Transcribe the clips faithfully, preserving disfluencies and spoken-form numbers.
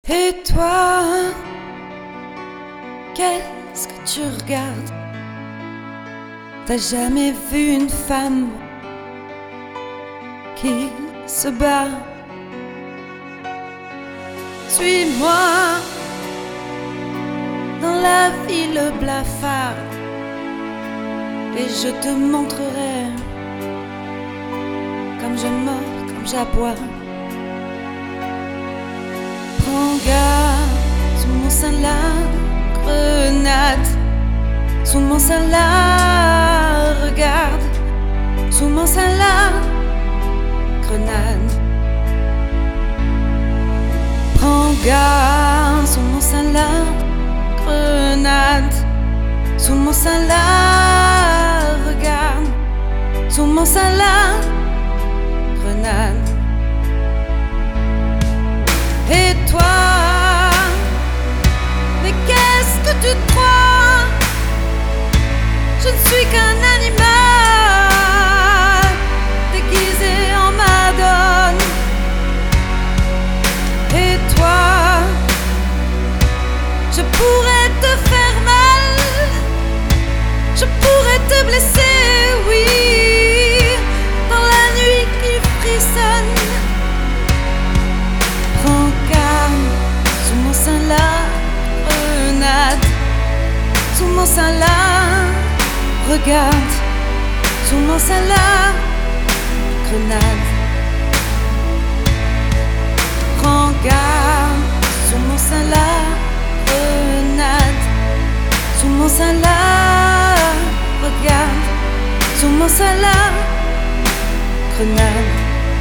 Et toi, qu'est-ce que tu regardes? T'as jamais vu une femme qui se bat? Suis-moi dans la ville blafarde et je te montrerai comme je mords, comme j'aboie. Prends garde, sous mon sein la grenade, sous mon sein la regarde, sous mon sein la grenade. Prends garde, sous mon sein la grenade, sous mon sein la regarde, sous mon sein la grenade. Et toi, mais qu'est-ce que tu te crois? Je ne suis qu'un animal déguisé en madone. Et toi, je pourrais te faire mal, je pourrais te blesser, oui, dans la nuit qui frissonne. Prends garde, sous mon sein la grenade, sous mon sein la regarde, sous mon sein la grenade. Prends garde, sous mon sein la grenade, sous mon sein la regarde, sous mon sein la grenade.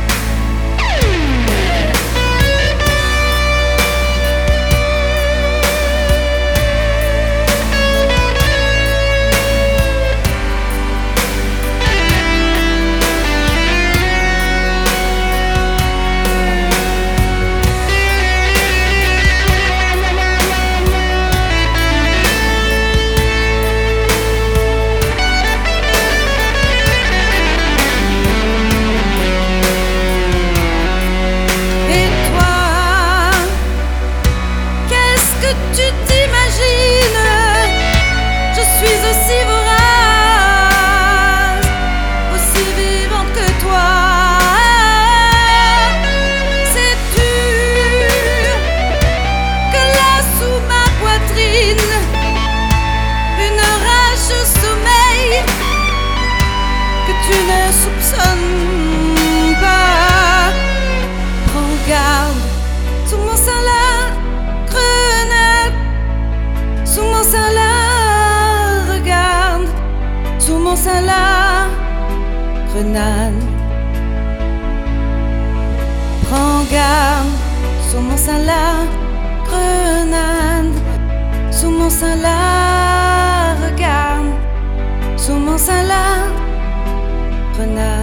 Tu t'imagines, je suis aussi vorace, aussi vivante que toi. Sais-tu que là sous ma poitrine, une rage sommeille que tu ne soupçonnes pas? Prends garde, sous mon sein là, sous mon sein la regarde, sous mon sein la grenade. Prends garde, sous mon sein la grenade, sous mon sein la regarde, sous mon sein la grenade.